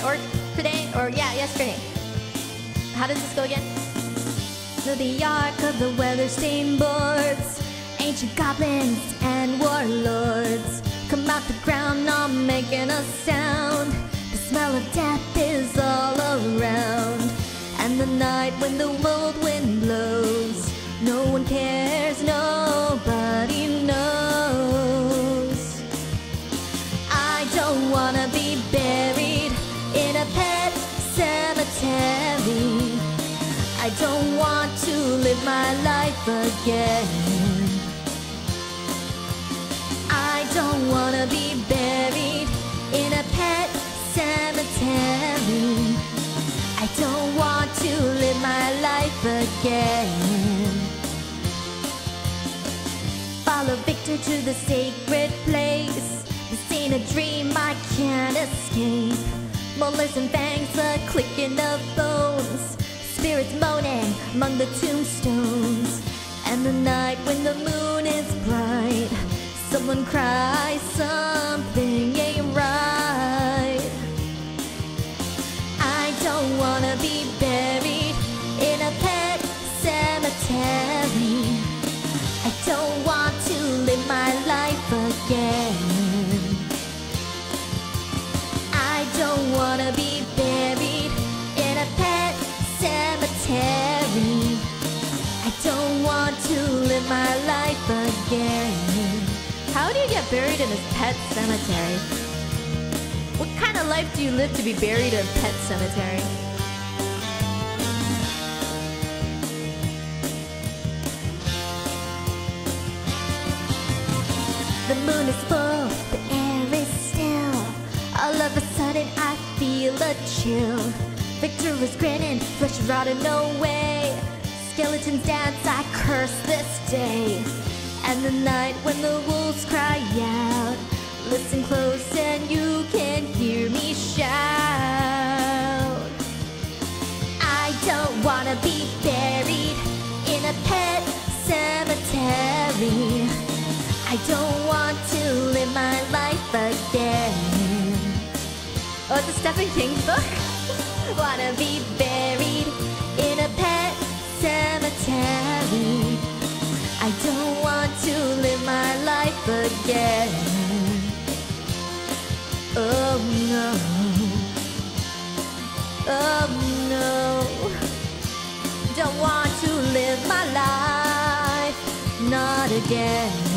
or today, or yeah, yesterday. How does this go again? No, the ark of the weather-stained boards, ancient goblins and warlords come out the ground, not making a sound. The smell of death is all around. And the night when the whirlwind blows, no one cares, nobody knows. I don't wanna be buried in a pet cemetery. I don't want to live my life again. I don't wanna be buried in a pet cemetery. I don't want to live my life again. Follow Victor to the sacred place. This ain't a dream I can't escape. Molars and fangs, a clicking of bones, spirits moaning among the tombstones. And the night when the moon is bright, someone cries, something ain't right. I don't wanna be buried in a pet cemetery. I don't want to live my life again. I don't wanna be buried in a pet cemetery. I don't want to live my life again. How do you get buried in a pet cemetery? What kind of life do you live to be buried in a pet cemetery? The moon is full, the air is still. All of a sudden I feel a chill. Victor is grinning, flesh rotting away. Skeletons dance, I curse this day. And the night when the wolves cry out, listen close and you can hear me shout. I don't wanna be buried in a pet cemetery. I don't want to live my life again. Oh, it's a Stephen King book? Wanna be buried in a pet cemetery. I don't want to live my life again. Oh no. Oh no. Don't want to live my life, not again.